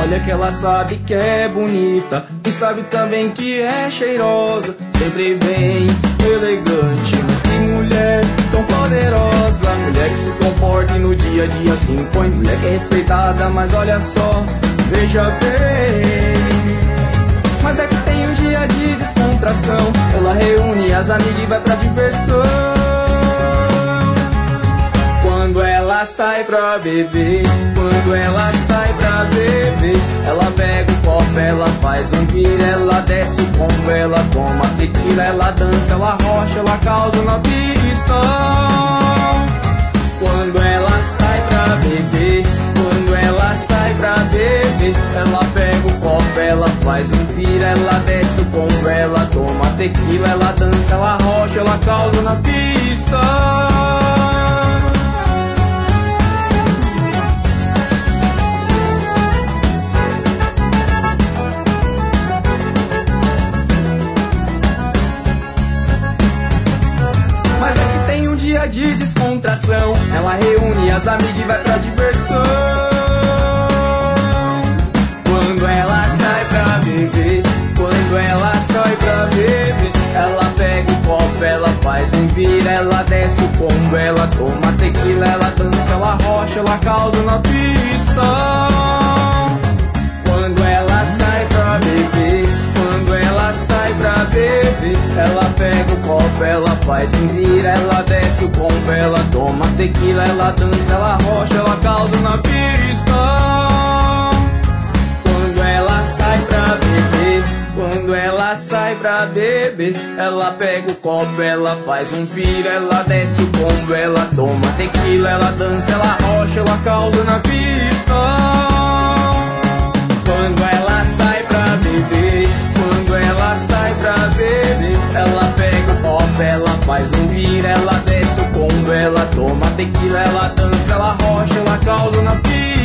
Olha que ela sabe que é bonita e sabe também que é cheirosa. Sempre bem elegante, mas que mulher tão poderosa. Mulher que se comporta e no dia a dia se impõe. Mulher que é respeitada, mas olha só, veja bem. Mas é que tem um dia de descontração. Ela reúne as amigas e vai pra diversão. Quando ela sai pra beber, quando ela sai pra beber, ela pega o copo, ela faz um vira, ela desce o combo, ela toma tequila, ela dança, ela rocha, ela causa na pista. Quando ela sai pra beber, quando ela sai pra beber, ela pega o copo, ela faz um vira, ela desce o combo, ela toma tequila, ela dança, ela rocha, ela causa na pista. De descontração, ela reúne as amigas e vai pra diversão. Quando ela sai pra beber, quando ela sai pra beber, ela pega o copo, ela faz um vira, ela desce o combo, ela toma tequila, ela dança, ela rocha, ela causa na pista. Quando ela sai pra beber, quando ela sai pra beber, ela pega o copo, ela faz um vira, ela desce o combo, ela toma tequila, ela dança, ela rocha, ela causa na pista. Quando ela sai pra beber, quando ela sai pra beber, ela pega o copo, ela faz um vira, ela desce o combo, ela toma tequila, ela dança, ela rocha, ela causa na pista. Quando ela sai pra beber, quando ela sai pra beber, ela pega o copo, ela faz um vira, ela desce o combo, ela toma tequila, ela dança, ela rocha, ela causa na pista.